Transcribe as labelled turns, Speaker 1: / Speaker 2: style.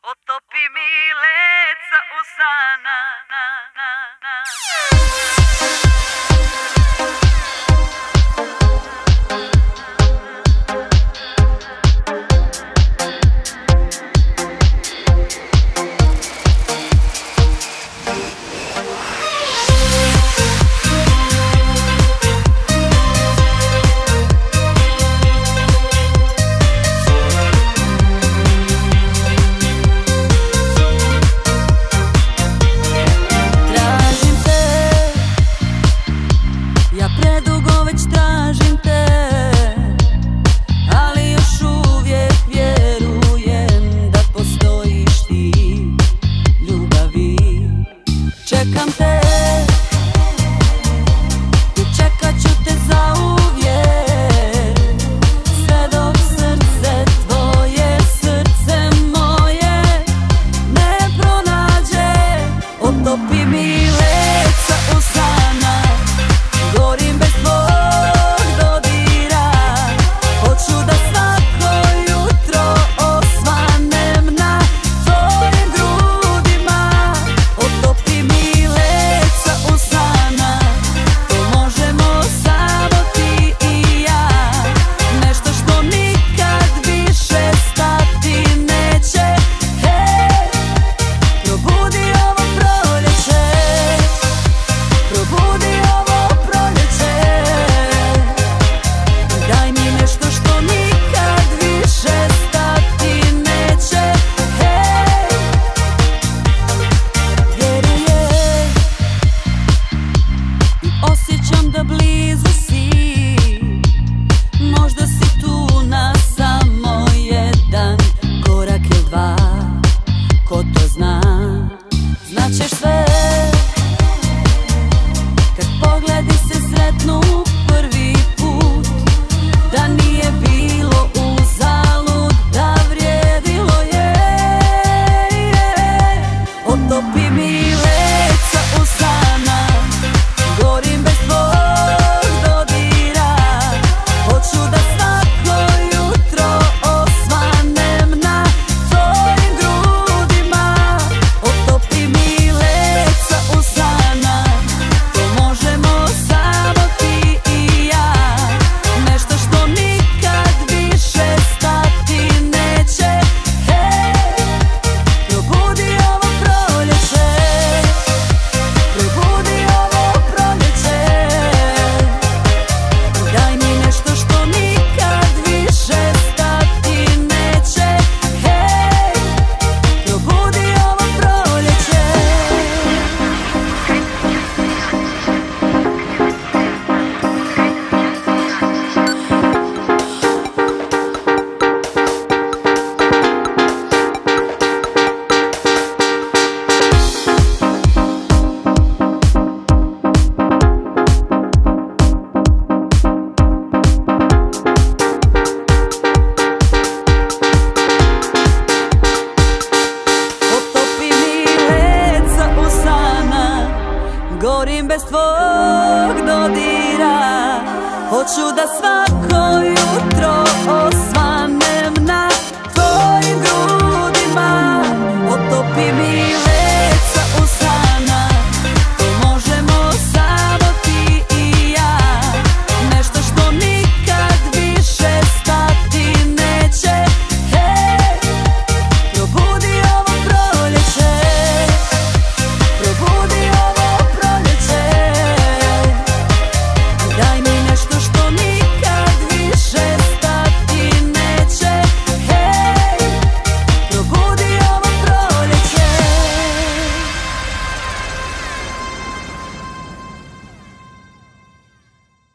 Speaker 1: Otopi mi leca usana.
Speaker 2: Predugo već tražim te, ali još uvijek vjerujem da postojiš ti, ljubavi. Čekam te i čekat ću te zauvijek, sve dok srce tvoje, srce moje ne pronađe. Otopi mi leca usana, gorim bez tvog dodira. Hoću da svako jutro osvanem na tvojim grudima. Otopi mi leca usana, to možemo samo ti i ja. Nešto što nikad više stati neće. Hej, probudi ovo proljeće, probudi ovo proljeće. Daj mi nešto što nikad više stati neće. Hej, vjerujem i osjećam da blizu si. Možda si tu na samo jedan korak ili dva, ko to zna. Znaćeš sve kad pogledi se sretnu prvi put, da nije bilo uzalud, da vrijedilo je. Otopi mi leca usana, gorim bez tvog dodira. Hoću da svako jutro osvanem na tvojim grudima. Otopi mi leca usana, to možemo samo ti i ja. Nešto što nikad više stati neće. Hej, probudi ovo proljeće, probudi ovo proljeće. Daj mi nešto što nikad više stati neće. Hej, probudi ovo proljeće. Otopi mi leca usana, gorim bez tvog dodira. Hoću da svako